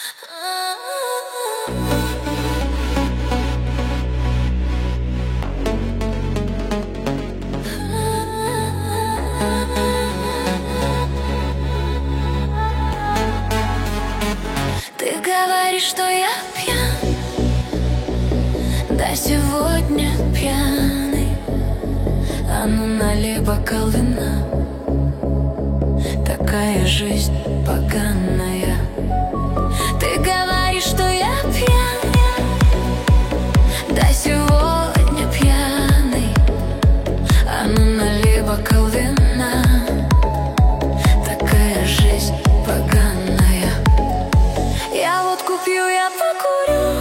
Ты говоришь, что я пьян, да сегодня пьяный. А ну налей бокал вина, такая жизнь поганая. Ты говоришь, что я пьян, да сегодня пьяный. А ну налей бокал вина, такая жизнь поганая. Я водку пью, я покурю,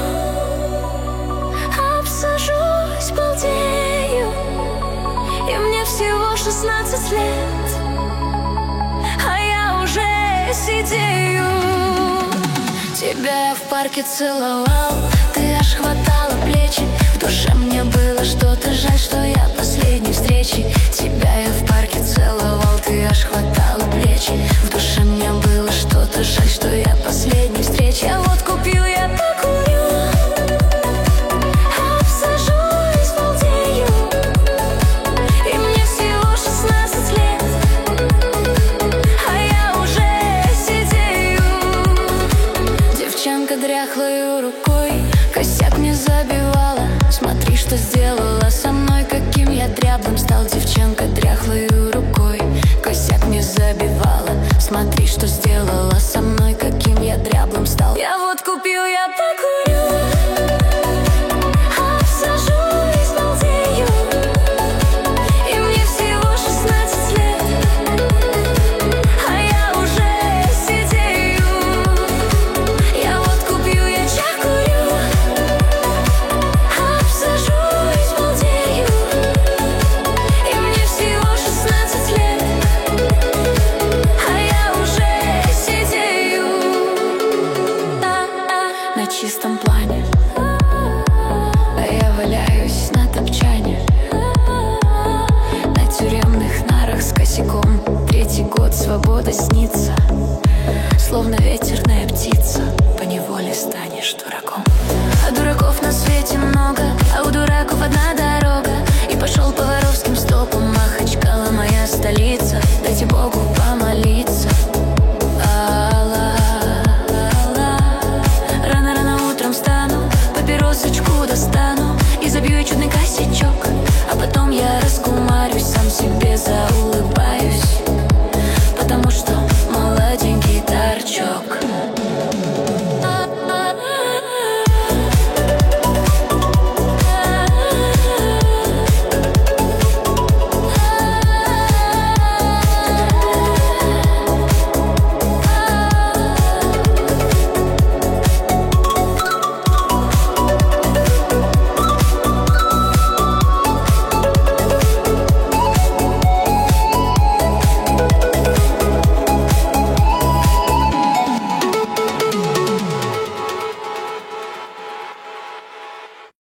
обсажусь, балдею. И мне всего 16 лет, а я уже сидею. Тебя я в парке целовал, ты аж хватала плечи. В душе мне было что-то жаль, что я последней встречи. Тебя я в парке целовал, ты аж хватала плечи. В душе мне было что-то жаль, что я последней встречи. Я водку пью, я покурю, обсажусь, балдею. И мне всего 16 лет, а я уже сидею. Девчонка дряхлою рукой косяк мне забивала. Смотри, что сделала со мной, каким я дряблым стал. Девчонка дряхлою рукой косяк мне забивала. Смотри, что сделала со мной, каким я дряблым стал. Я водку пью, я покурю, обсажусь, балдею. И мне всего 16 лет, а я уже сидею. Я водку пью, я чай курю, обсажусь, балдею. И мне всего 16 лет, а я уже сидею. На чистом плане, а я валяюсь на топчане. На тюремных нарах с косяком. Третий год свобода снится, словно ветерная птица.